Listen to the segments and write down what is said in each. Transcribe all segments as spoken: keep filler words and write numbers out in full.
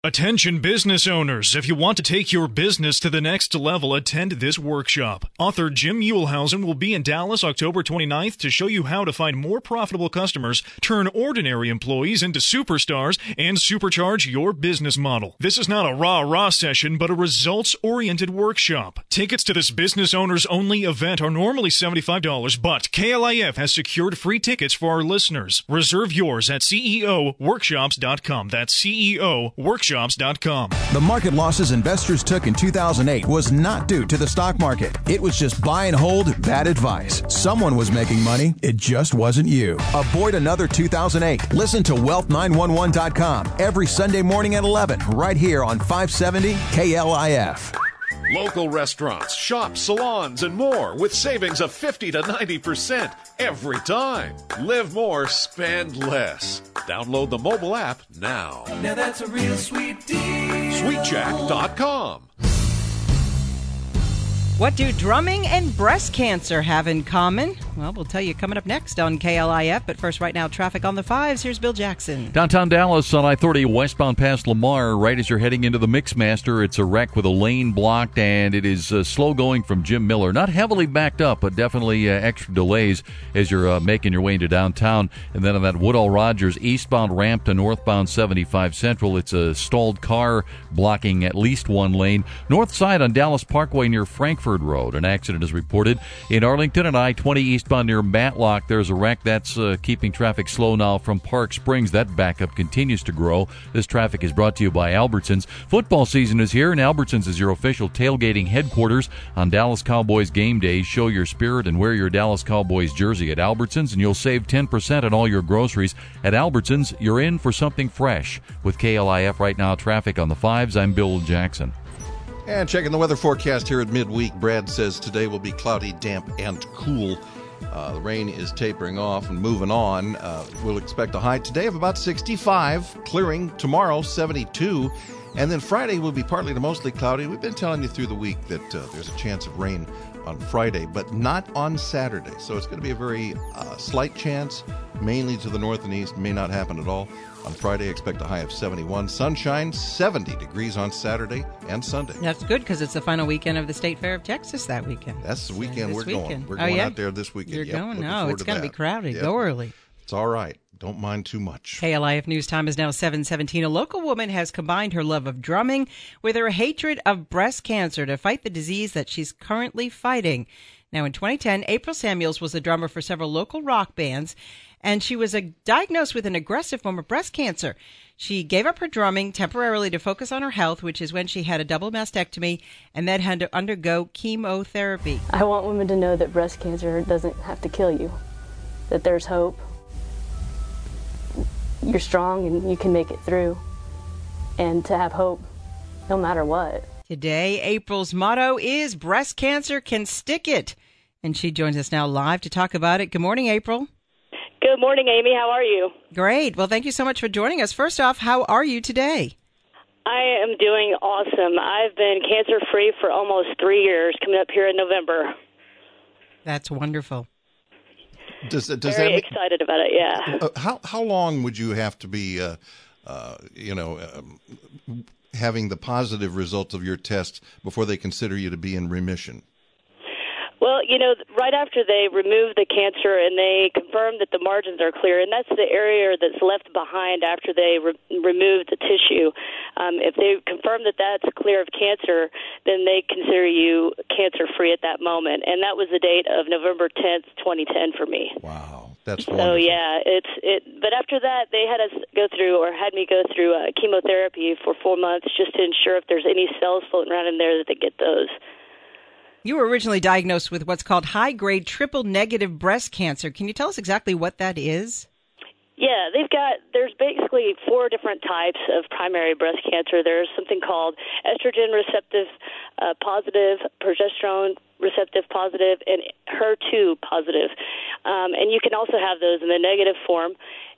Attention business owners, if you want to take your business to the next level, attend this workshop. Author Jim Muehlhausen will be in Dallas October twenty-ninth to show you how to find more profitable customers, turn ordinary employees into superstars, and supercharge your business model. This is not a rah-rah session, but a results-oriented workshop. Tickets to this business owners only event are normally seventy-five dollars, but K L I F has secured free tickets for our listeners. Reserve yours at C E O workshops dot com. That's C E O workshops dot com. The market losses investors took in two thousand eight was not due to the stock market. It was just buy and hold bad advice. Someone was making money. It just wasn't you. Avoid another two thousand eight. Listen to wealth nine one one dot com every Sunday morning at eleven right here on five seventy K L I F. Local restaurants, shops, salons, and more with savings of fifty to ninety percent every time. Live more, spend less. Download the mobile app now. Now that's a real sweet deal. sweet jack dot com. What do drumming and breast cancer have in common? Well, we'll tell you coming up next on K L I F. But first, right now, traffic on the fives. Here's Bill Jackson. Downtown Dallas on I thirty westbound past Lamar, right as you're heading into the Mixmaster. It's a wreck with a lane blocked, and it is uh, slow going from Jim Miller. Not heavily backed up, but definitely uh, extra delays as you're uh, making your way into downtown. And then on that Woodall Rogers eastbound ramp to northbound seventy-five Central, it's a stalled car blocking at least one lane. North side on Dallas Parkway near Frankfurt Road, an accident is reported. In Arlington and I twenty eastbound near Matlock, there's a wreck that's uh, keeping traffic slow now from Park Springs. That backup continues to grow. This traffic is brought to you by Albertsons. Football season is here, and Albertsons is your official tailgating headquarters on Dallas Cowboys game days. Show your spirit and wear your Dallas Cowboys jersey at Albertsons, and you'll save ten percent on all your groceries. At Albertsons, you're in for something fresh. With K L I F right now, traffic on the fives, I'm Bill Jackson. And checking the weather forecast here at midweek, Brad says today will be cloudy, damp, and cool. Uh, the rain is tapering off and moving on. Uh, we'll expect a high today of about sixty-five, clearing tomorrow, seventy-two. And then Friday will be partly to mostly cloudy. We've been telling you through the week that uh, there's a chance of rain on Friday, but not on Saturday. So it's going to be a very uh, slight chance, mainly to the north and east. May not happen at all. On Friday, expect a high of seventy-one. Sunshine, seventy degrees on Saturday and Sunday. That's good because it's the final weekend of the State Fair of Texas that weekend. That's the weekend so we're weekend. going. We're oh, going yeah? out there this weekend. You're yep, going? No, it's going to be crowded. Yep. Go early. It's all right. Don't mind too much. K L I F News Time is now seven seventeen. A local woman has combined her love of drumming with her hatred of breast cancer to fight the disease that she's currently fighting. Now, in twenty ten, April Samuels was a drummer for several local rock bands, and she was uh, diagnosed with an aggressive form of breast cancer. She gave up her drumming temporarily to focus on her health, which is when she had a double mastectomy and then had to undergo chemotherapy. I want women to know that breast cancer doesn't have to kill you, that there's hope. You're strong and you can make it through, and to have hope no matter what. Today, April's motto is breast cancer can stick it. And she joins us now live to talk about it. Good morning, April. Good morning, Amy. How are you? Great. Well, thank you so much for joining us. First off, how are you today? I am doing awesome. I've been cancer-free for almost three years, coming up here in November. That's wonderful. Does, does Very that excited about it, yeah. Uh, how how long would you have to be, uh, uh, you know, um, having the positive results of your test before they consider you to be in remission? Well, you know, right after they remove the cancer and they confirm that the margins are clear, and that's the area that's left behind after they re- remove the tissue. Um, if they confirm that that's clear of cancer, then they consider you cancer-free at that moment. And that was the date of November tenth, twenty ten for me. Wow, that's So, wonderful. yeah, it's it. But after that, they had us go through, or had me go through uh, chemotherapy for four months just to ensure if there's any cells floating around in there that they get those. You were originally diagnosed with what's called high-grade triple-negative breast cancer. Can you tell us exactly what that is? Yeah, they've got, there's basically four different types of primary breast cancer. There's something called estrogen receptive uh, positive, progesterone receptive positive, and H E R two positive. Um, and you can also have those in the negative form.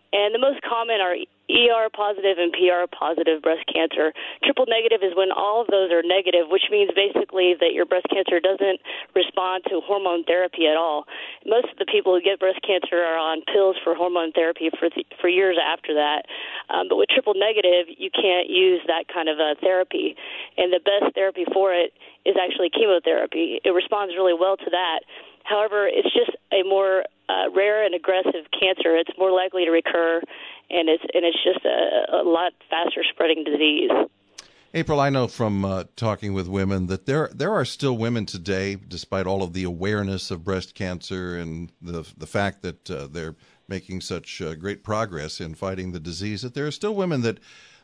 And the most common are E R positive and P R positive breast cancer. Triple negative is when all of those are negative, which means basically that your breast cancer doesn't respond to hormone therapy at all. Most of the people who get breast cancer are on pills for hormone therapy for th- for years after that. Um, but with triple negative, you can't use that kind of uh, therapy. And the best therapy for it is actually chemotherapy. It responds really well to that. However, it's just a more uh, rare and aggressive cancer. It's more likely to recur, and it's and it's just a, a lot faster spreading disease. April, I know from uh, talking with women that there there are still women today, despite all of the awareness of breast cancer and the the fact that uh, they're making such uh, great progress in fighting the disease, that there are still women that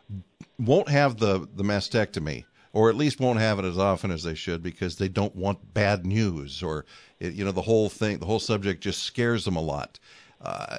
won't have the, the mastectomy, or at least won't have it as often as they should because they don't want bad news, or it, you know the whole thing, the whole subject just scares them a lot. Uh,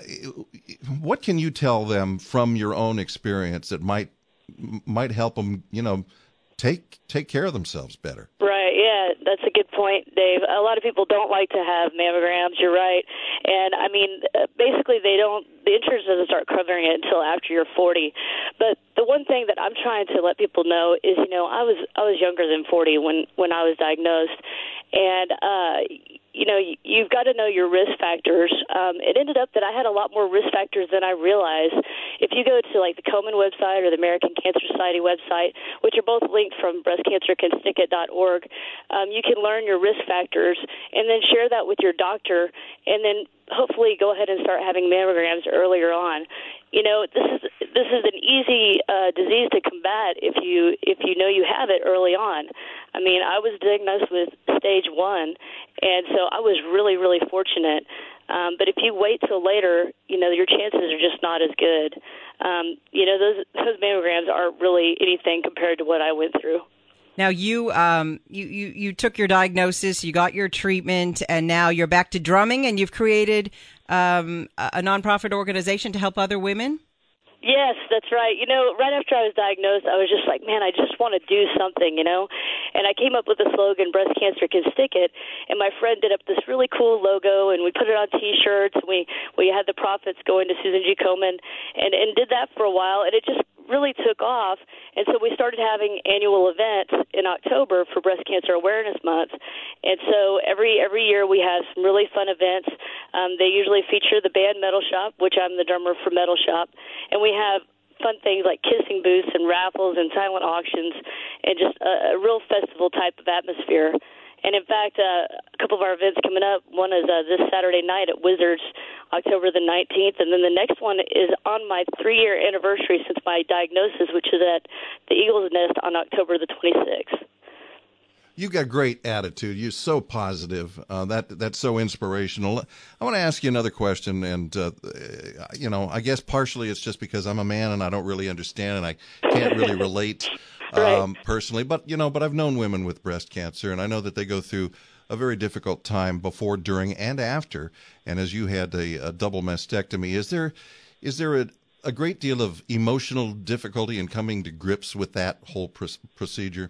what can you tell them from your own experience that might might help them, you know, take take care of themselves better? Right, yeah, that's a good point, Dave. A lot of people don't like to have mammograms, you're right. And, I mean, basically they don't, the insurance doesn't start covering it until after you're forty. But the one thing that I'm trying to let people know is, you know, I was I was younger than forty when, when I was diagnosed. And, uh, you know, you've got to know your risk factors. Um, it ended up that I had a lot more risk factors than I realized. If you go to, like, the Komen website or the American Cancer Society website, which are both linked from breast cancer can stick it dot org, um, you can learn your risk factors and then share that with your doctor, and then hopefully go ahead and start having mammograms earlier on. You know, this is this is an easy uh, disease to combat if you if you know you have it early on. I mean, I was diagnosed with stage one, and so I was really, really fortunate. Um, but if you wait till later, you know, your chances are just not as good. Um, you know, those those mammograms aren't really anything compared to what I went through. Now, you, um, you, you, you took your diagnosis, you got your treatment, and now you're back to drumming, and you've created um, a nonprofit organization to help other women? Yes, that's right. You know, right after I was diagnosed, I was just like, man, I just want to do something, you know. And I came up with the slogan, breast cancer can stick it. And my friend did up this really cool logo, and we put it on T-shirts, and we, we had the profits going to Susan G. Komen, and, and did that for a while, and it just really took off. And so we started having annual events in October for Breast Cancer Awareness Month. And so every every year we have some really fun events. Um, they usually feature the band Metal Shop, which I'm the drummer for Metal Shop. And we have fun things like kissing booths and raffles and silent auctions and just a, a real festival type of atmosphere. And, in fact, uh, a couple of our events coming up, one is uh, this Saturday night at Wizards, October the nineteenth, and then the next one is on my three-year anniversary since my diagnosis, which is at the Eagle's Nest on October the twenty-sixth. You've got a great attitude. You're so positive. Uh, that That's so inspirational. I want to ask you another question, and, uh, you know, I guess partially it's just because I'm a man and I don't really understand and I can't really relate um, right. personally. But, you know, but I've known women with breast cancer, and I know that they go through a very difficult time before, during, and after. And as you had a, a double mastectomy, is there is there a, a great deal of emotional difficulty in coming to grips with that whole pr- procedure?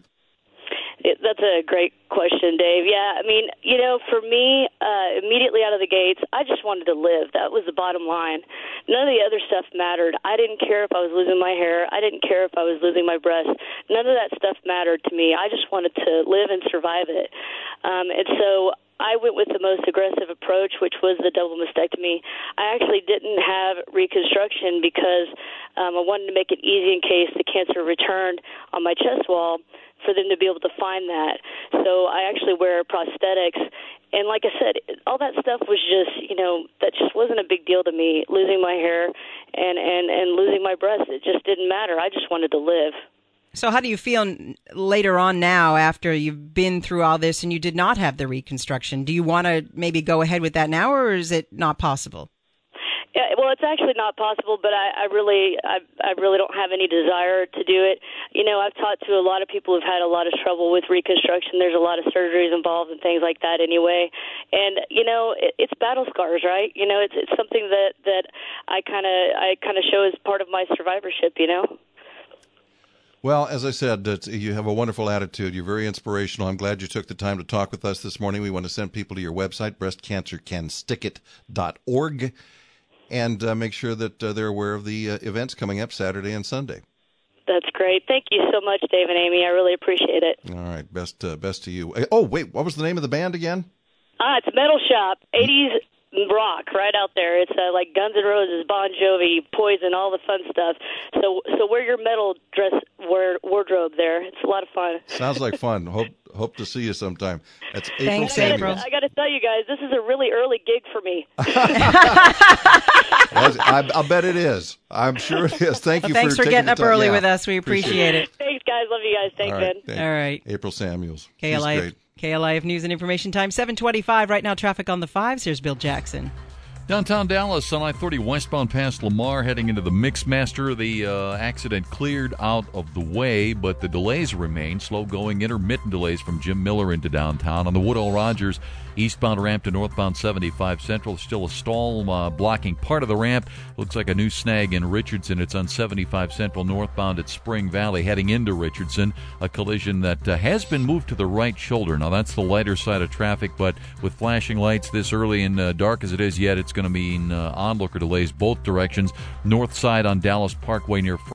It, that's a great question, Dave. Yeah, I mean, you know, for me, uh, immediately out of the gates, I just wanted to live. That was the bottom line. None of the other stuff mattered. I didn't care if I was losing my hair. I didn't care if I was losing my breast. None of that stuff mattered to me. I just wanted to live and survive it. Um, and so I went with the most aggressive approach, which was the double mastectomy. I actually didn't have reconstruction because um, I wanted to make it easy in case the cancer returned on my chest wall for them to be able to find that. So I actually wear prosthetics. And like I said, all that stuff was just, you know, that just wasn't a big deal to me. Losing my hair and, and, and losing my breasts, it just didn't matter. I just wanted to live. So how do you feel later on now after you've been through all this and you did not have the reconstruction? Do you want to maybe go ahead with that now, or is it not possible? Yeah, well, it's actually not possible, but I, I really, I, I really don't have any desire to do it. You know, I've talked to a lot of people who've had a lot of trouble with reconstruction. There's a lot of surgeries involved and things like that, anyway. And you know, it, it's battle scars, right? You know, it's it's something that that I kind of I kind of show as part of my survivorship. You know. Well, as I said, uh, you have a wonderful attitude. You're very inspirational. I'm glad you took the time to talk with us this morning. We want to send people to your website, breast cancer can stick it dot org. and uh, make sure that uh, they're aware of the uh, events coming up Saturday and Sunday. That's great. Thank you so much, Dave and Amy. I really appreciate it. All right, best uh, best to you. Oh, wait, what was the name of the band again? Ah, it's Metal Shop, eighties rock, right out there. It's uh, like Guns N' Roses, Bon Jovi, Poison, all the fun stuff. So, so wear your metal dress wear, wardrobe there. It's a lot of fun. Sounds like fun. Hope hope to see you sometime. That's April Thanks, Samuels. April. I got to tell you guys, this is a really early gig for me. I, I'll bet it is. I'm sure it is. Thank Well, you thanks for, for taking getting the up time. early Yeah. with us. We appreciate, it. Thanks, guys. Love you guys. Thanks, All man. right. Thank- All right. April Samuels. K L I She's F, great. K L I F News and Information Time, seven twenty-five. Right now, traffic on the fives. Here's Bill Jackson. Downtown Dallas on I thirty westbound past Lamar heading into the Mixmaster. The uh, accident cleared out of the way, but the delays remain. Slow going intermittent delays from Jim Miller into downtown. On the Woodall Rogers eastbound ramp to northbound seventy-five Central, still a stall uh, blocking part of the ramp. Looks like a new snag in Richardson. It's on seventy-five Central northbound at Spring Valley heading into Richardson. A collision that uh, has been moved to the right shoulder. Now that's the lighter side of traffic, but with flashing lights this early and uh, dark as it is yet, it's going to mean uh, onlooker delays both directions. North side on Dallas Parkway near